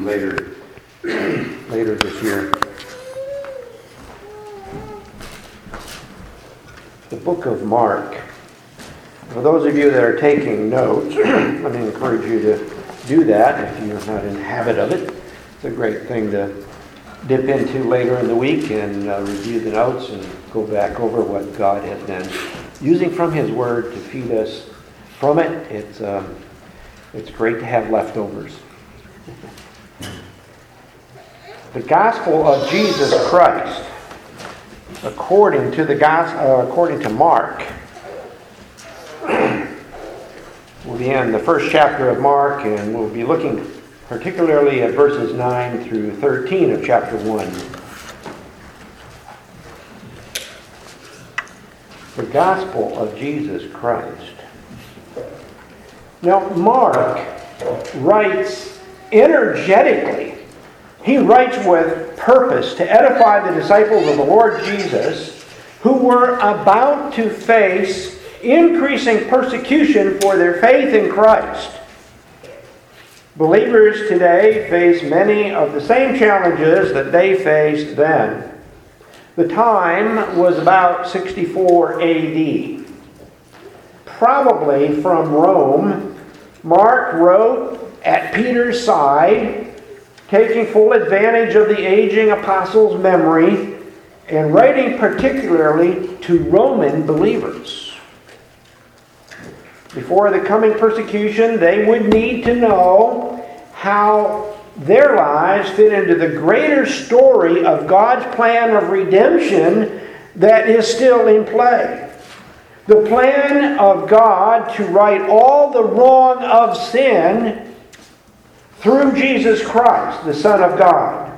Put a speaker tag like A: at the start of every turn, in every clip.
A: later this year. The book of Mark. For those of you that are taking notes, let me encourage you to do that if you're not in the habit of it. It's a great thing to dip into later in the week and review the notes and go back over what God has been using from His Word to feed us from it. It's great to have leftovers. The Gospel of Jesus Christ, according to Mark. We'll be in the first chapter of Mark, and we'll be looking particularly at verses 9 through 13 of chapter 1. The Gospel of Jesus Christ. Now, Mark writes energetically. He writes with purpose to edify the disciples of the Lord Jesus who were about to face increasing persecution for their faith in Christ. Believers today face many of the same challenges that they faced then. The time was about 64 AD. Probably from Rome, Mark wrote at Peter's side, taking full advantage of the aging apostle's memory and writing particularly to Roman believers. Before the coming persecution, they would need to know how their lives fit into the greater story of God's plan of redemption that is still in play. The plan of God to right all the wrong of sin through Jesus Christ, the Son of God.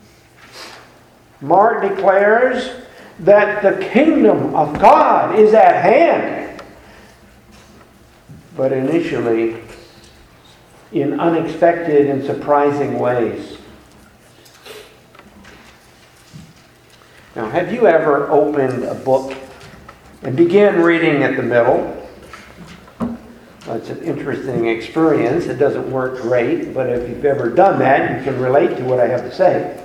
A: Mark declares that the kingdom of God is at hand. But initially, in unexpected and surprising ways. Now, have you ever opened a book and began reading at the middle? Well, it's an interesting experience. It doesn't work great, but if you've ever done that, you can relate to what I have to say.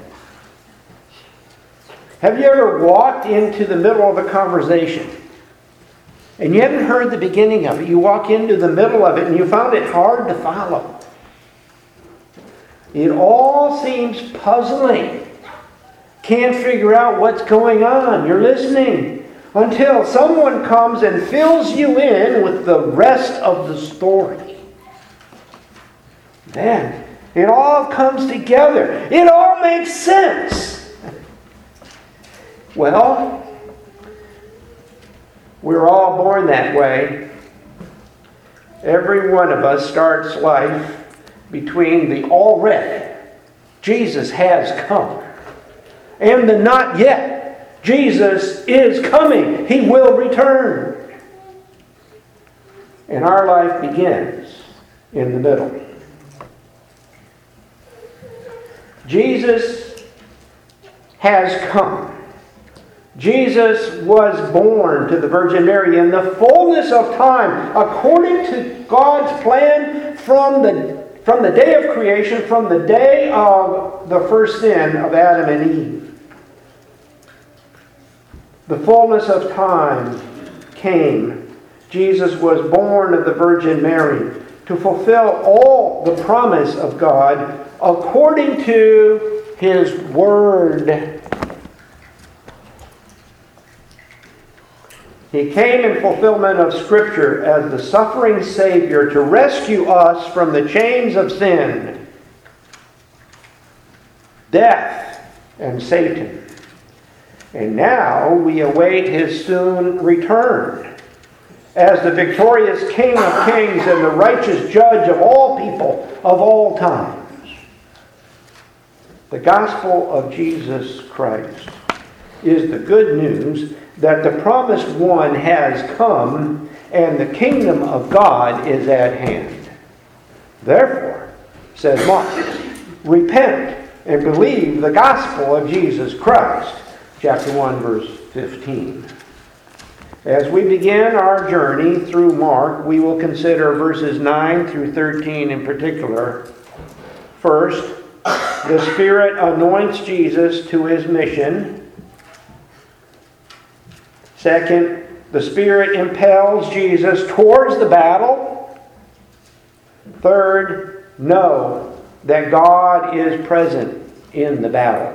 A: Have you ever walked into the middle of a conversation and you hadn't heard the beginning of it? You walk into the middle of it and you found it hard to follow. It all seems puzzling. Can't figure out what's going on. You're listening until someone comes and fills you in with the rest of the story. Then it all comes together. It all makes sense. Well, we're all born that way. Every one of us starts life between the already, Jesus has come, and the not yet, Jesus is coming. He will return. And our life begins in the middle. Jesus has come. Jesus was born to the Virgin Mary in the fullness of time, according to God's plan from the day of creation, from the day of the first sin of Adam and Eve. The fullness of time came. Jesus was born of the Virgin Mary to fulfill all the promise of God according to His Word. He came in fulfillment of Scripture as the suffering Savior to rescue us from the chains of sin, death, and Satan. And now we await His soon return as the victorious King of Kings and the righteous Judge of all people of all times. The gospel of Jesus Christ is the good news that the promised one has come and the kingdom of God is at hand. Therefore, says Mark, repent and believe the gospel of Jesus Christ. Chapter 1, verse 15. As we begin our journey through Mark, we will consider verses 9 through 13 in particular. First, the Spirit anoints Jesus to his mission. Second, the Spirit impels Jesus towards the battle. Third, know that God is present in the battle.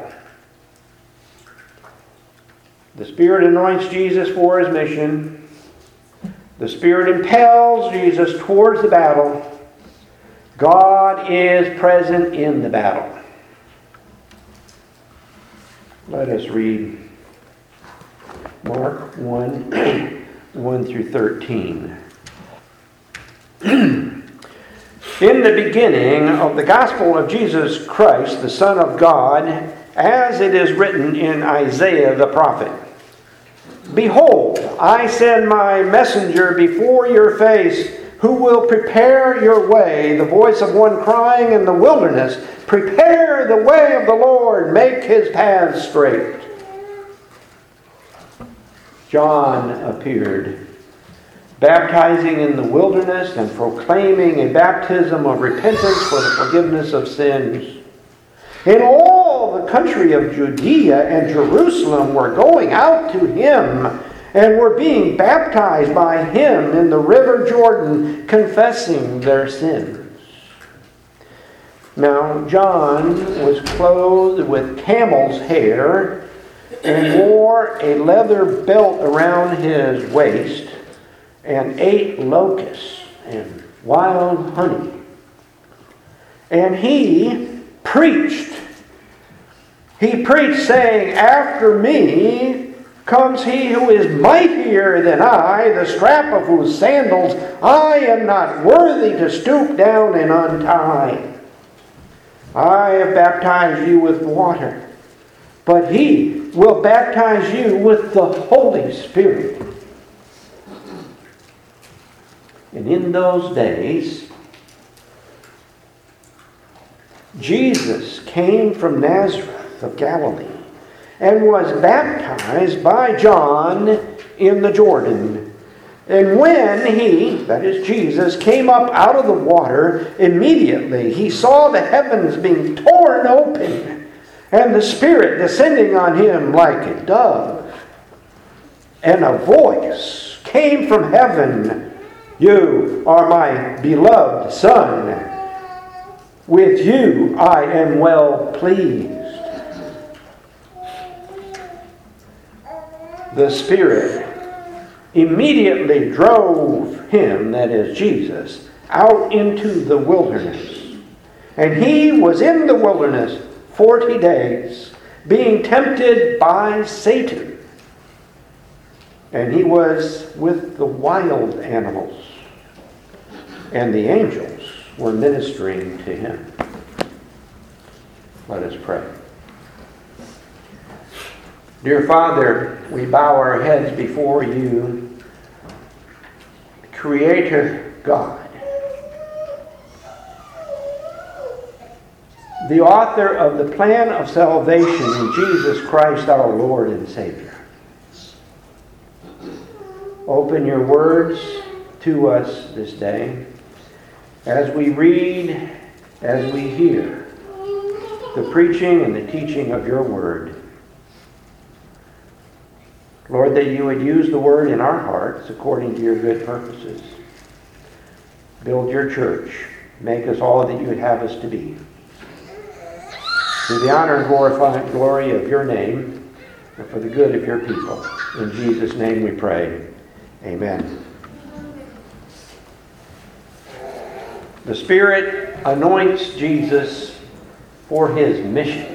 A: The Spirit anoints Jesus for his mission. The Spirit impels Jesus towards the battle. God is present in the battle. Let us read Mark 1, 1 through 13. In the beginning of the gospel of Jesus Christ, the Son of God, as it is written in Isaiah the prophet, "Behold, I send my messenger before your face, who will prepare your way, the voice of one crying in the wilderness, prepare the way of the Lord, make his paths straight." John appeared, baptizing in the wilderness and proclaiming a baptism of repentance for the forgiveness of sins. And all the country of Judea and Jerusalem were going out to him and were being baptized by him in the river Jordan, confessing their sins. Now John was clothed with camel's hair and wore a leather belt around his waist and ate locusts and wild honey. And he preached. He preached, saying, "After me comes he who is mightier than I, the strap of whose sandals I am not worthy to stoop down and untie. I have baptized you with water, but he will baptize you with the Holy Spirit." And in those days, Jesus came from Nazareth of Galilee and was baptized by John in the Jordan. And when he, that is Jesus, came up out of the water, immediately he saw the heavens being torn open and the Spirit descending on him like a dove. And a voice came from heaven, "You are my beloved Son. With you I am well pleased." The Spirit immediately drove him, that is Jesus, out into the wilderness. And he was in the wilderness 40 days, being tempted by Satan. And he was with the wild animals, and the angels were ministering to him. Let us pray. Dear Father, we bow our heads before you, Creator God, the author of the plan of salvation in Jesus Christ our Lord and Savior. Open your words to us this day as we read, as we hear the preaching and the teaching of your word. Lord, that you would use the word in our hearts according to your good purposes. Build your church. Make us all that you would have us to be. To the honor and glory of your name, and for the good of your people. In Jesus' name we pray. Amen. The Spirit anoints Jesus for his mission.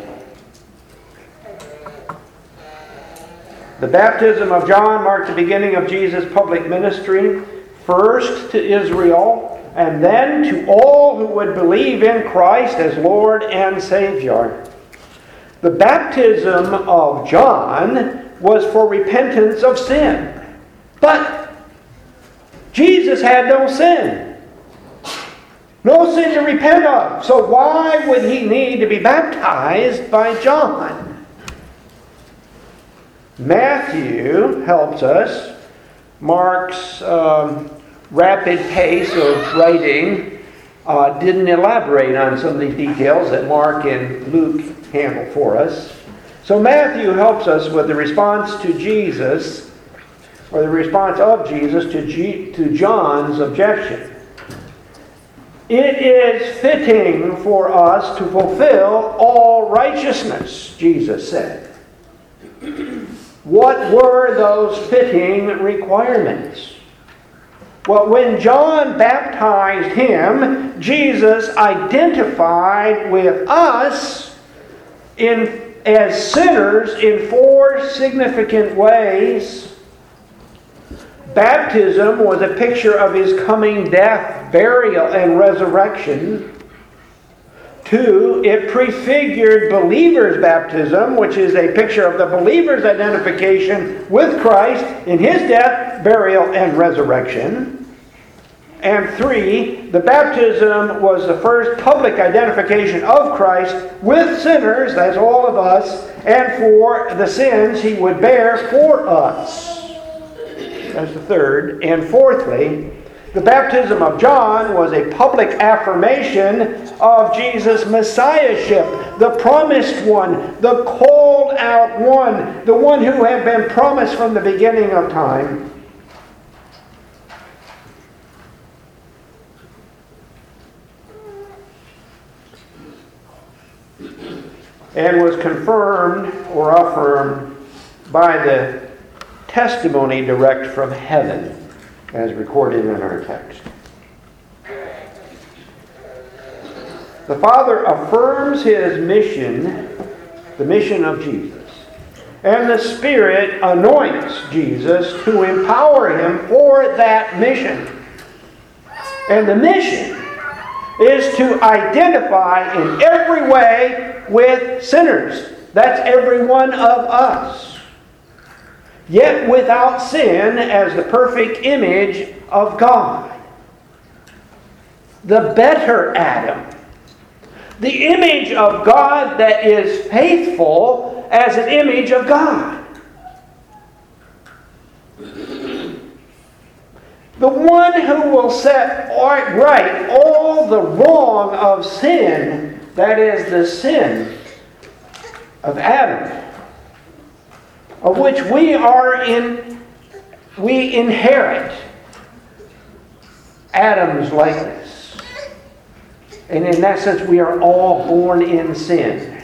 A: The baptism of John marked the beginning of Jesus' public ministry, first to Israel, and then to all who would believe in Christ as Lord and Savior. The baptism of John was for repentance of sin. But Jesus had no sin. No sin to repent of. So why would he need to be baptized by John? Matthew helps us. Mark's rapid pace of writing didn't elaborate on some of these details that Mark and Luke handle for us. So Matthew helps us with the response to Jesus, or the response of Jesus to John's objection. It is fitting for us to fulfill all righteousness, Jesus said. What were those fitting requirements? Well, when John baptized him, Jesus identified with us as sinners in 4 significant ways. Baptism was a picture of his coming death, burial, and resurrection. 2, it prefigured believers' baptism, which is a picture of the believer's identification with Christ in his death, burial, and resurrection. And 3, the baptism was the first public identification of Christ with sinners, that's all of us, and for the sins he would bear for us. That's the 3rd. And 4thly, the baptism of John was a public affirmation of Jesus' messiahship, the promised one, the called out one, the one who had been promised from the beginning of time. And was confirmed or affirmed by the testimony direct from heaven, as recorded in our text. The Father affirms his mission, the mission of Jesus. And the Spirit anoints Jesus to empower him for that mission. And the mission is to identify in every way with sinners. That's every one of us. Yet without sin as the perfect image of God. The better Adam. The image of God that is faithful as an image of God. The one who will set right all the wrong of sin, that is the sin of Adam, of which we inherit Adam's likeness. And in that sense, we are all born in sin.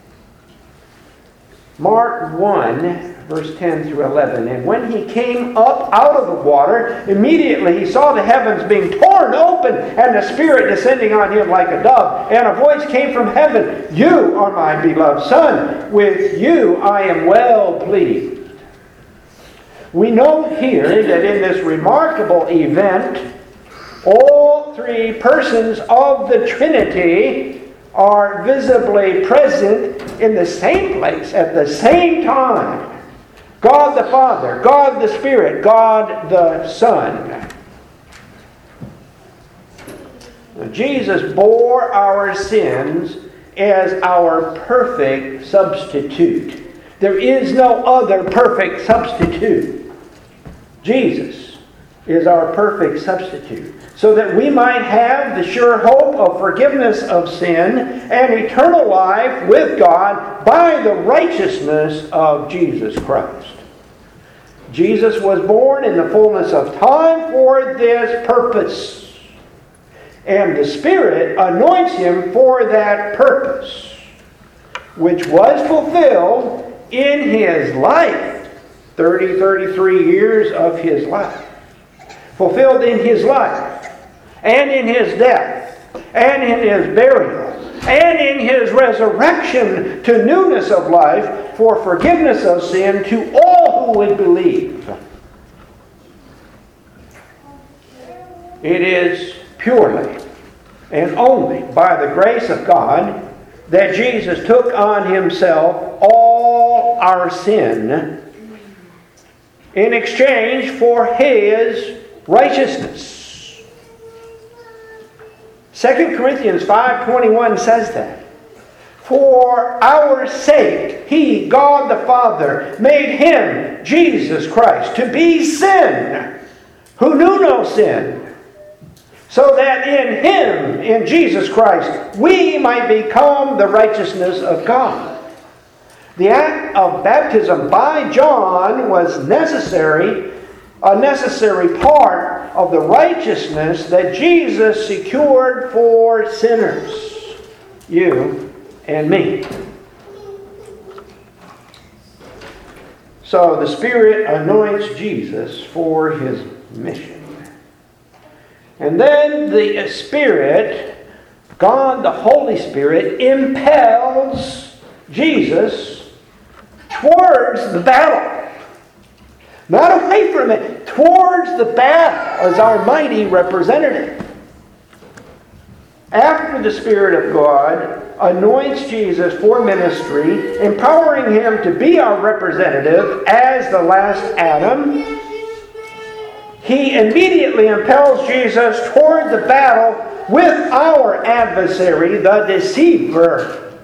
A: Mark 1, verse 10 through 11. And when he came up out of the water, immediately he saw the heavens being torn open and the Spirit descending on him like a dove. And a voice came from heaven, "You are my beloved Son. With you I am well pleased." We know here that in this remarkable event, all 3 persons of the Trinity are visibly present in the same place at the same time. God the Father, God the Spirit, God the Son. Jesus bore our sins as our perfect substitute. There is no other perfect substitute. Jesus is our perfect substitute, so that we might have the sure hope of forgiveness of sin and eternal life with God by the righteousness of Jesus Christ. Jesus was born in the fullness of time for this purpose, and the Spirit anoints him for that purpose, which was fulfilled in his life. 33 years of his life. Fulfilled in his life, and in his death, and in his burial, and in his resurrection to newness of life for forgiveness of sin to all who would believe. It is purely and only by the grace of God that Jesus took on himself all our sin in exchange for his righteousness. 2 Corinthians 5:21 says that. For our sake, he, God the Father, made him, Jesus Christ, to be sin, who knew no sin, so that in Him, in Jesus Christ, we might become the righteousness of God. The act of baptism by John was necessary, a necessary part of the righteousness that Jesus secured for sinners, you and me. So the Spirit anoints Jesus for His mission. And then the Spirit, God the Holy Spirit, impels Jesus towards the battle. Not away from it, towards the battle as our mighty representative. After the Spirit of God anoints Jesus for ministry, empowering Him to be our representative as the last Adam, He immediately impels Jesus toward the battle with our adversary, the deceiver.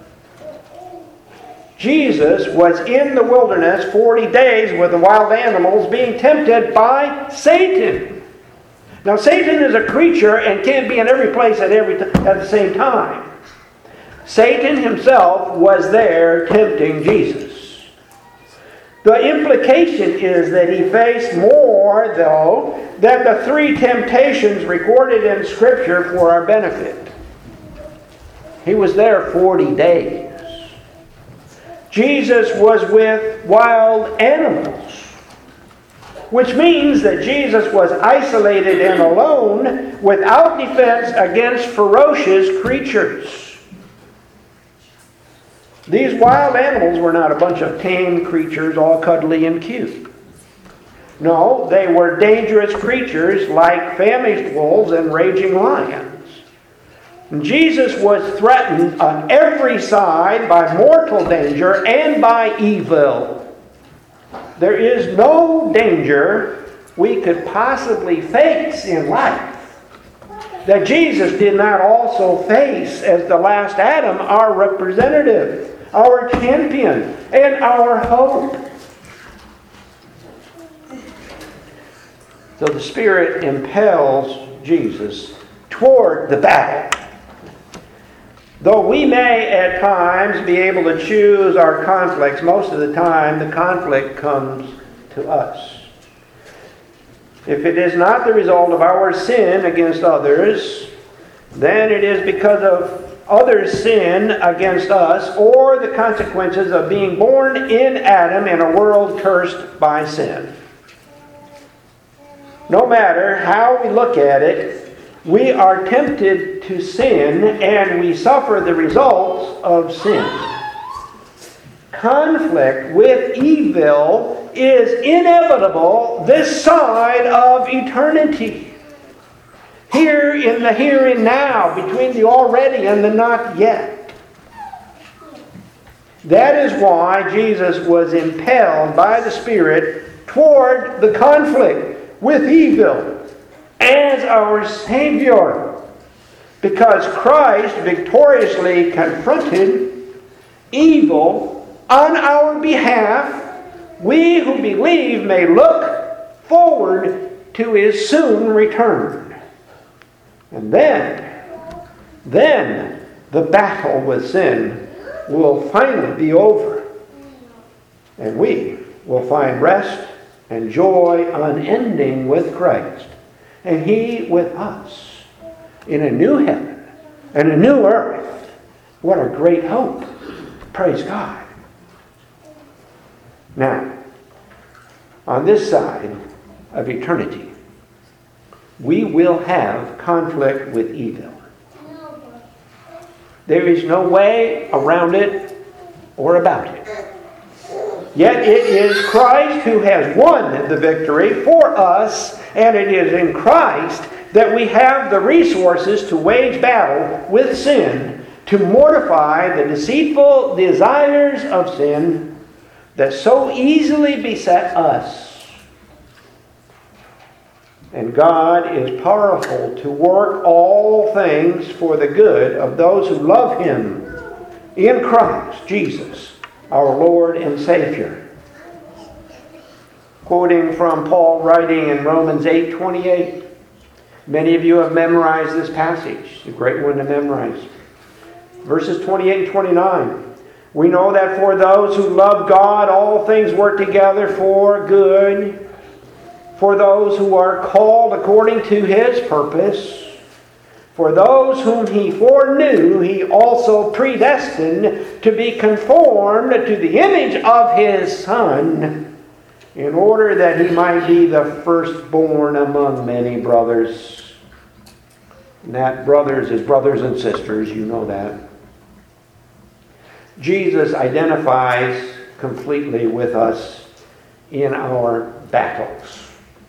A: Jesus was in the wilderness 40 days with the wild animals being tempted by Satan. Now, Satan is a creature and can't be in every place at the same time. Satan himself was there tempting Jesus. The implication is that he faced more, though, than the 3 temptations recorded in Scripture for our benefit. He was there 40 days. Jesus was with wild animals, which means that Jesus was isolated and alone, without defense against ferocious creatures. These wild animals were not a bunch of tame creatures all cuddly and cute. No, they were dangerous creatures like famished wolves and raging lions. And Jesus was threatened on every side by mortal danger and by evil. There is no danger we could possibly face in life that Jesus did not also face as the last Adam, our representative, our champion, and our hope. So the Spirit impels Jesus toward the battle. Though we may at times be able to choose our conflicts, most of the time the conflict comes to us. If it is not the result of our sin against others, then it is because of others' sin against us, or the consequences of being born in Adam in a world cursed by sin. No matter how we look at it, we are tempted to sin and we suffer the results of sin. Conflict with evil is inevitable this side of eternity. Here in the here and now, between the already and the not yet. That is why Jesus was impelled by the Spirit toward the conflict with evil as our Savior. Because Christ victoriously confronted evil on our behalf, we who believe may look forward to His soon return. And then the battle with sin will finally be over. And we will find rest and joy unending with Christ. And He with us in a new heaven and a new earth. What a great hope. Praise God. Now, on this side of eternity, we will have conflict with evil. There is no way around it or about it. Yet it is Christ who has won the victory for us, and it is in Christ that we have the resources to wage battle with sin, to mortify the deceitful desires of sin that so easily beset us. And God is powerful to work all things for the good of those who love Him in Christ Jesus, our Lord and Savior. Quoting from Paul writing in Romans 8:28, Many of you have memorized this passage. It's a great one to memorize. Verses 28 and 29. We know that for those who love God, all things work together for good. For those who are called according to His purpose. For those whom He foreknew, He also predestined to be conformed to the image of His Son, in order that He might be the firstborn among many brothers. And that brothers is brothers and sisters, you know that. Jesus identifies completely with us in our battles.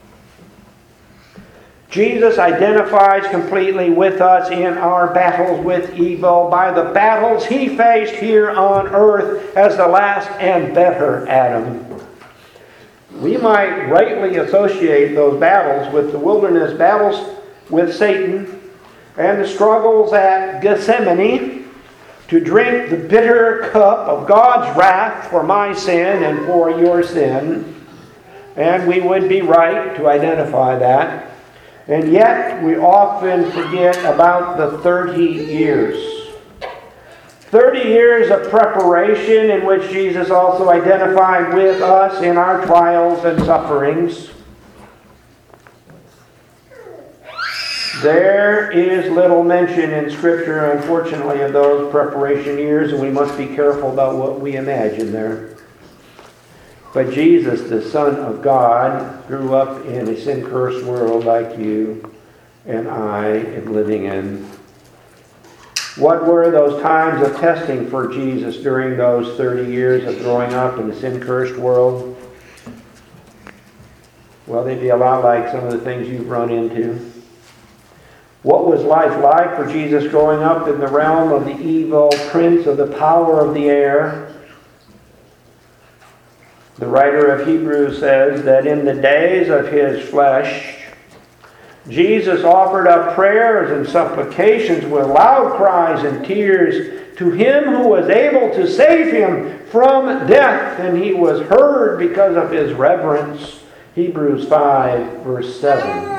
A: Jesus identifies completely with us in our battles with evil by the battles He faced here on earth as the last and better Adam. We might rightly associate those battles with the wilderness battles with Satan and the struggles at Gethsemane to drink the bitter cup of God's wrath for my sin and for your sin. And we would be right to identify that. And yet, we often forget about the 30 years. 30 years of preparation in which Jesus also identified with us in our trials and sufferings. There is little mention in Scripture, unfortunately, of those preparation years, and we must be careful about what we imagine there. But Jesus, the Son of God, grew up in a sin-cursed world like you and I am living in. What were those times of testing for Jesus during those 30 years of growing up in a sin-cursed world? Well, they'd be a lot like some of the things you've run into. What was life like for Jesus growing up in the realm of the evil prince of the power of the air? The writer of Hebrews says that in the days of His flesh, Jesus offered up prayers and supplications with loud cries and tears to Him who was able to save Him from death, and He was heard because of His reverence. Hebrews 5, verse 7.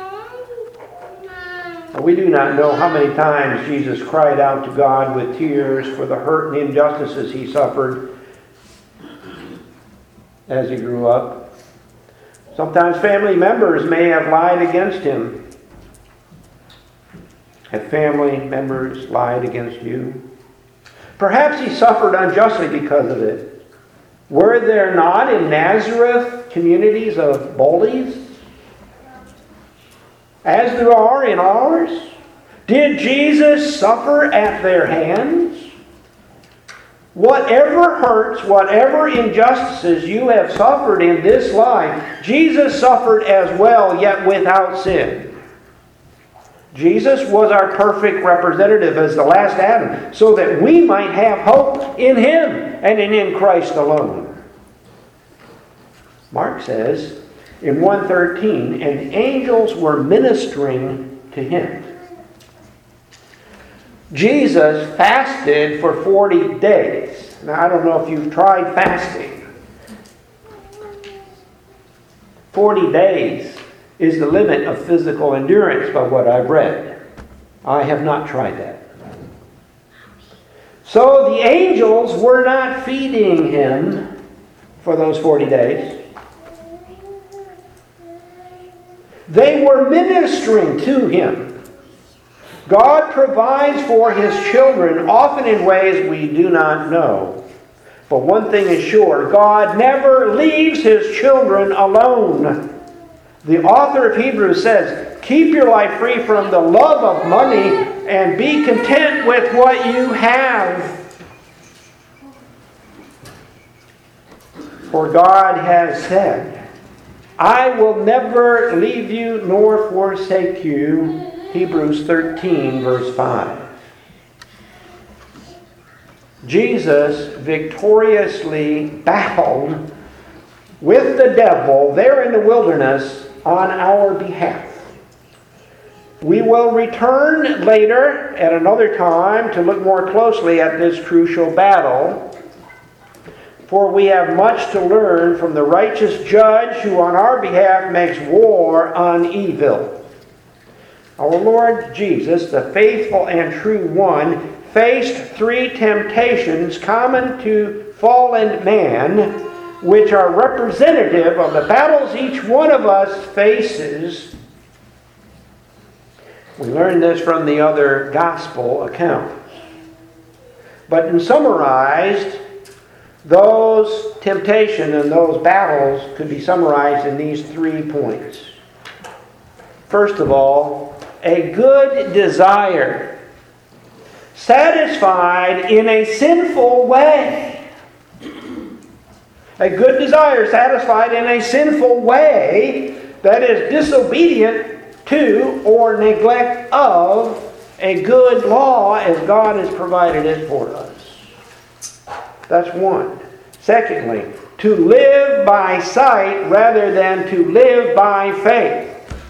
A: We do not know how many times Jesus cried out to God with tears for the hurt and injustices He suffered as He grew up. Sometimes family members may have lied against Him. Have family members lied against you? Perhaps He suffered unjustly because of it. Were there not in Nazareth communities of bullies? As there are in ours? Did Jesus suffer at their hands? Whatever hurts, whatever injustices you have suffered in this life, Jesus suffered as well, yet without sin. Jesus was our perfect representative as the last Adam, so that we might have hope in Him and in Christ alone. Mark says in 1:13, and angels were ministering to Him. Jesus fasted for 40 days. Now, I don't know if you've tried fasting. 40 days is the limit of physical endurance by what I've read. I have not tried that. So the angels were not feeding Him for those 40 days. They were ministering to Him. God provides for His children, often in ways we do not know. But one thing is sure, God never leaves His children alone. The author of Hebrews says, keep your life free from the love of money and be content with what you have. For God has said, I will never leave you nor forsake you. Hebrews 13, verse 5. Jesus victoriously battled with the devil there in the wilderness on our behalf. We will return later at another time to look more closely at this crucial battle, for we have much to learn from the righteous judge who on our behalf makes war on evil. Our Lord Jesus, the faithful and true one, faced 3 temptations common to fallen man, which are representative of the battles each one of us faces. We learn this from the other gospel accounts. But in summarized, those temptations and those battles could be summarized in these 3 points. First of all, a good desire, satisfied in a sinful way. A good desire satisfied in a sinful way that is disobedient to or neglect of a good law as God has provided it for us. That's one. Secondly, to live by sight rather than to live by faith.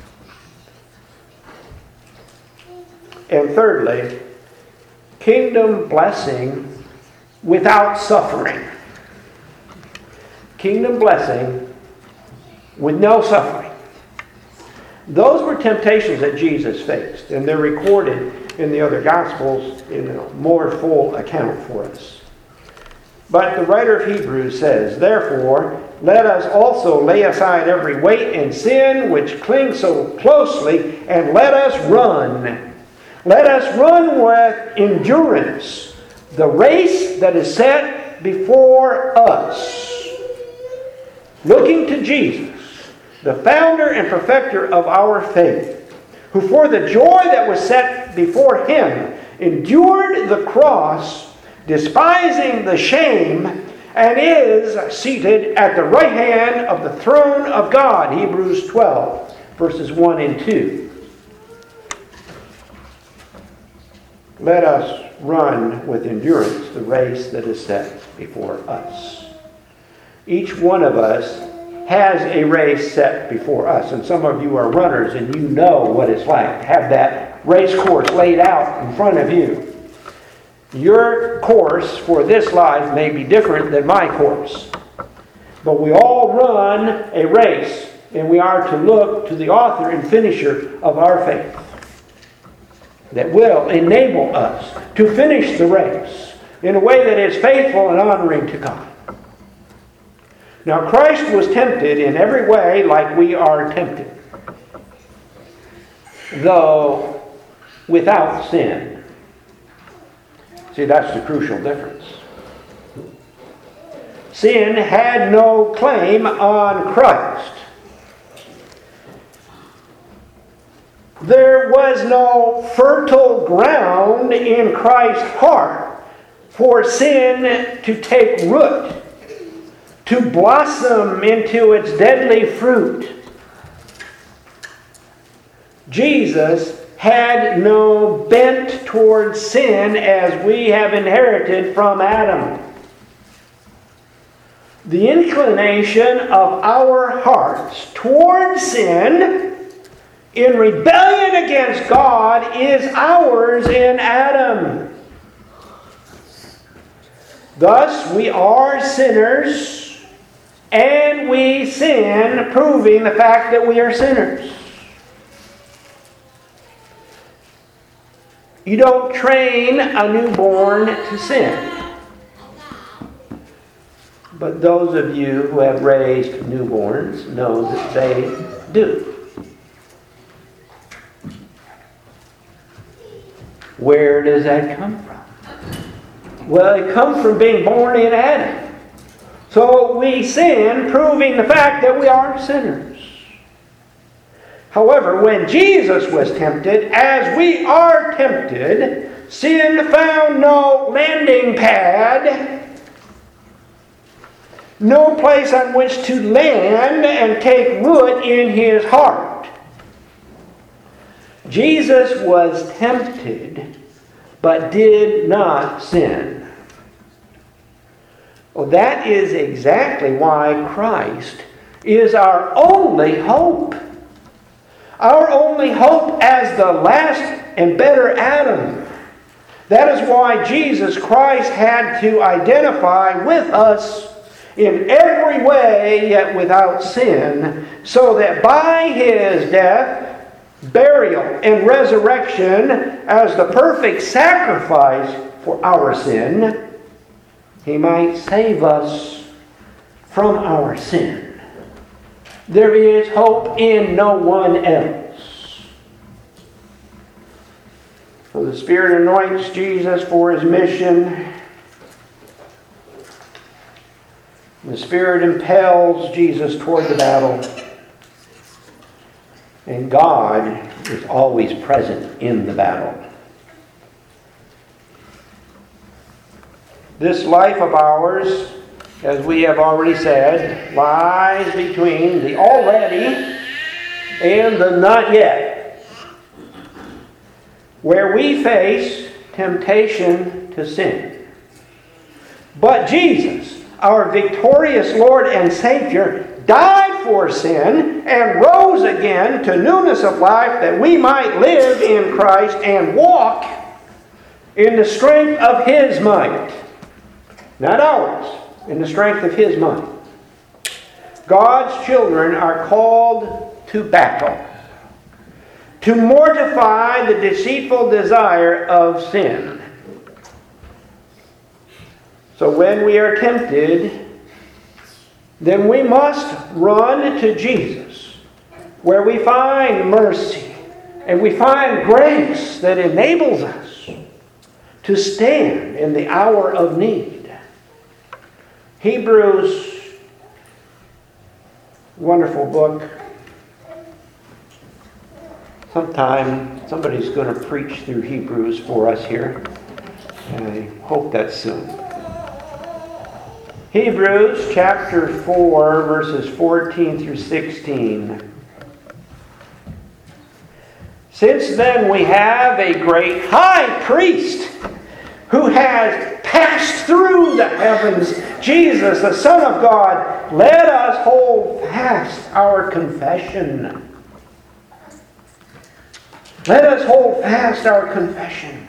A: And thirdly, kingdom blessing without suffering. Kingdom blessing with no suffering. Those were temptations that Jesus faced, and they're recorded in the other Gospels in a more full account for us. But the writer of Hebrews says, "Therefore, let us also lay aside every weight and sin which clings so closely, and let us run. Let us run with endurance the race that is set before us, looking to Jesus, the founder and perfecter of our faith, who for the joy that was set before him endured the cross, despising the shame, and is seated at the right hand of the throne of God." Hebrews 12, verses 1 and 2. Let us run with endurance the race that is set before us. Each one of us has a race set before us. And some of you are runners and you know what it's like to have that race course laid out in front of you. Your course for this life may be different than my course. But we all run a race, and we are to look to the author and finisher of our faith that will enable us to finish the race in a way that is faithful and honoring to God. Now, Christ was tempted in every way like we are tempted, though without sin. See, that's the crucial difference. Sin had no claim on Christ. There was no fertile ground in Christ's heart for sin to take root, to blossom into its deadly fruit. Jesus had no bent towards sin as we have inherited from Adam. The inclination of our hearts towards sin in rebellion against God is ours in Adam. Thus, we are sinners, and we sin, proving the fact that we are sinners. You don't train a newborn to sin. But those of you who have raised newborns know that they do. Where does that come from? Well, it comes from being born in Adam. So we sin, proving the fact that we are sinners. However, when Jesus was tempted, as we are tempted, sin found no landing pad, no place on which to land and take root in his heart. Jesus was tempted, but did not sin. Well, that is exactly why Christ is our only hope. Our only hope as the last and better Adam. That is why Jesus Christ had to identify with us in every way, yet without sin, so that by his death burial, and resurrection as the perfect sacrifice for our sin, He might save us from our sin. There is hope in no one else. So the Spirit anoints Jesus for His mission. The Spirit impels Jesus toward the battle. And God is always present in the battle. This life of ours, as we have already said, lies between the already and the not yet, where we face temptation to sin. But Jesus, our victorious Lord and Savior, died for sin and rose again to newness of life that we might live in Christ and walk in the strength of His might. Not ours, in the strength of His might. God's children are called to battle, to mortify the deceitful desire of sin. So when we are tempted, then we must run to Jesus, where we find mercy and we find grace that enables us to stand in the hour of need. Hebrews, wonderful book. Sometime somebody's going to preach through Hebrews for us here, and I hope that's soon. Hebrews chapter 4, verses 14 through 16. Since then we have a great high priest who has passed through the heavens, Jesus, the Son of God. Let us hold fast our confession. Let us hold fast our confession.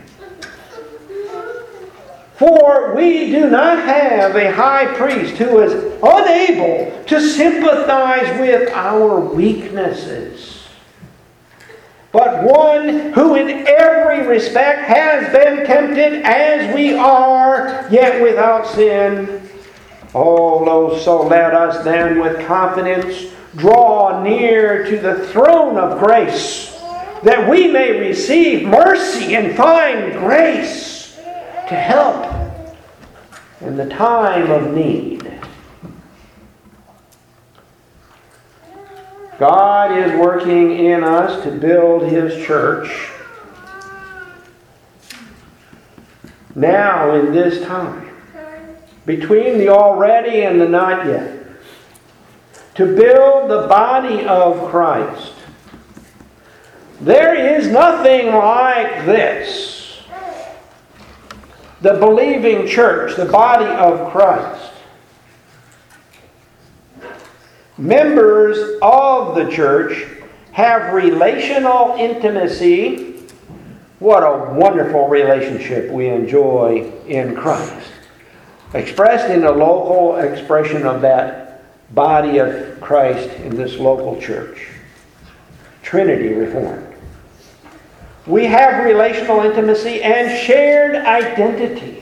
A: For we do not have a high priest who is unable to sympathize with our weaknesses, but one who in every respect has been tempted as we are, yet without sin. So let us then with confidence draw near to the throne of grace, that we may receive mercy and find grace to help in the time of need. God is working in us to build His church now in this time, between the already and the not yet, to build the body of Christ. There is nothing like this. The believing church, the body of Christ. Members of the church have relational intimacy. What a wonderful relationship we enjoy in Christ. Expressed in a local expression of that body of Christ in this local church. Trinity Reformed. We have relational intimacy and shared identity.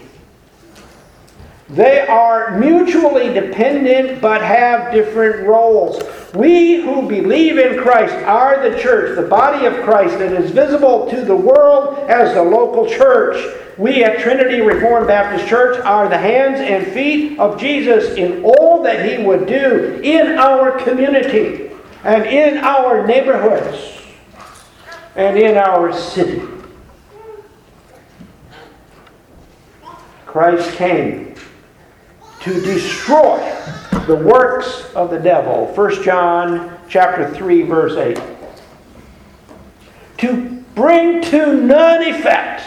A: They are mutually dependent but have different roles. We who believe in Christ are the church, the body of Christ that is visible to the world as the local church. We at Trinity Reformed Baptist Church are the hands and feet of Jesus in all that He would do in our community and in our neighborhoods and in our city. Christ came to destroy the works of the devil. 1 John chapter 3, verse 8. To bring to none effect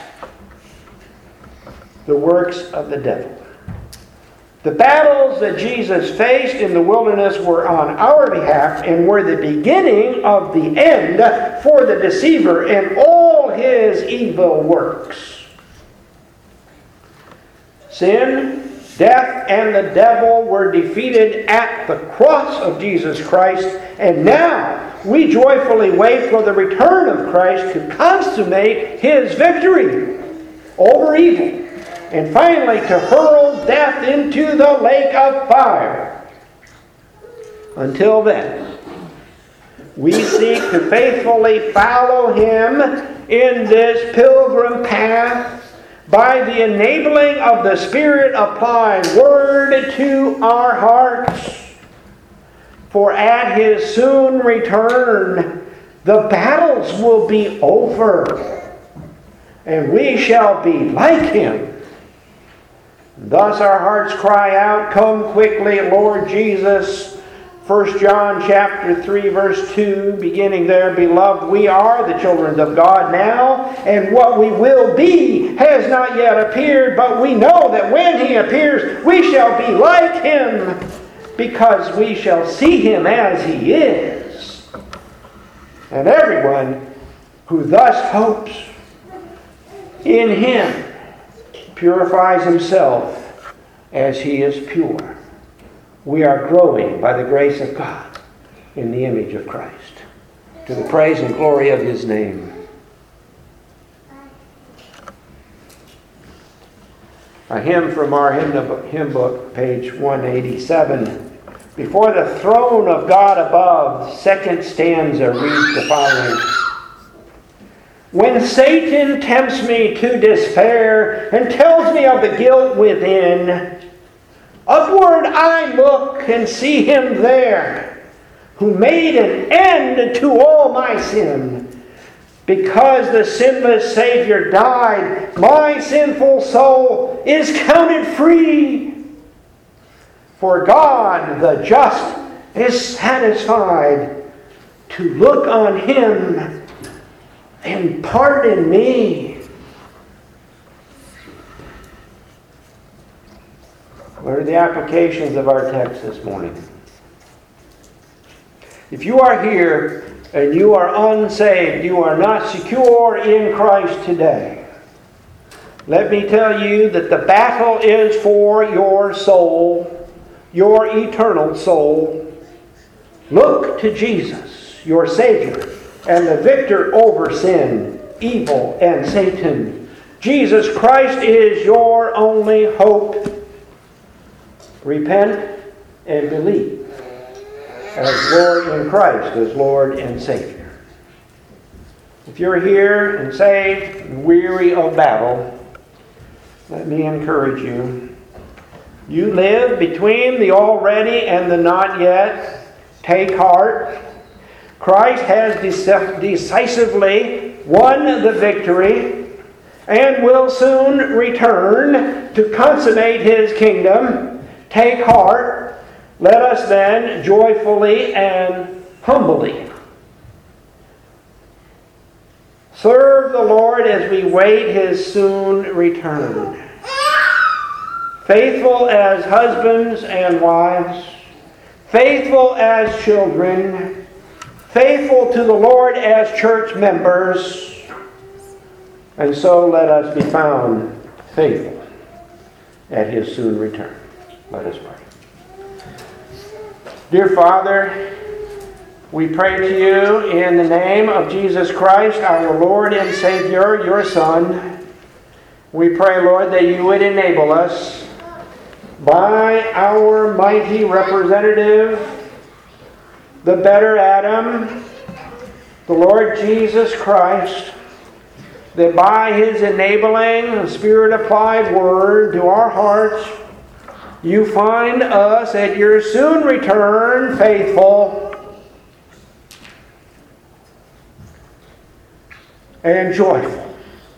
A: the works of the devil. The battles that Jesus faced in the wilderness were on our behalf and were the beginning of the end for the deceiver and all his evil works. Sin, death, and the devil were defeated at the cross of Jesus Christ, and now we joyfully wait for the return of Christ to consummate His victory over evil, and finally to hurl death into the lake of fire. Until then, we seek to faithfully follow Him in this pilgrim path by the enabling of the Spirit-applied Word to our hearts. For at His soon return, the battles will be over, and we shall be like Him. Thus our hearts cry out, "Come quickly, Lord Jesus." 1 John chapter 3, verse 2, beginning there, "Beloved, we are the children of God now, and what we will be has not yet appeared, but we know that when He appears, we shall be like Him, because we shall see Him as He is." And everyone who thus hopes in Him purifies himself as He is pure. We are growing by the grace of God in the image of Christ, to the praise and glory of His name. A hymn from our hymn book, page 187. "Before the throne of God above," second stanza reads the following. "When Satan tempts me to despair and tells me of the guilt within, upward I look and see Him there, who made an end to all my sin. Because the sinless Savior died, my sinful soul is counted free. For God, the just, is satisfied to look on Him and pardon me." What are the applications of our text this morning? If you are here and you are unsaved, you are not secure in Christ today, let me tell you that the battle is for your soul, your eternal soul. Look to Jesus, your Savior, and the victor over sin, evil, and Satan. Jesus Christ is your only hope. Repent and believe as Lord in Christ, as Lord and Savior. If you're here and saved and weary of battle, let me encourage you. You live between the already and the not yet. Take heart. Christ has decisively won the victory and will soon return to consummate His kingdom. Take heart. Let us then joyfully and humbly serve the Lord as we wait His soon return. Faithful as husbands and wives, faithful as children, faithful to the Lord as church members, and so let us be found faithful at His soon return. Let us pray. Dear Father, we pray to You in the name of Jesus Christ, our Lord and Savior, Your Son. We pray, Lord, that You would enable us by our mighty representative, the better Adam, the Lord Jesus Christ, that by His enabling, Spirit-applied Word to our hearts, You find us at Your soon return faithful and joyful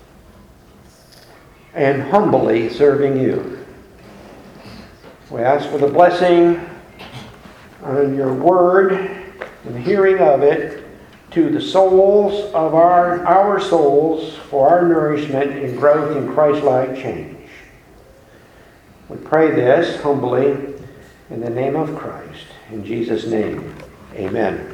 A: and humbly serving You. We ask for the blessing on Your Word and the hearing of it to the souls of our souls for our nourishment and growth in Christ-like change. We pray this humbly in the name of Christ. In Jesus' name, amen.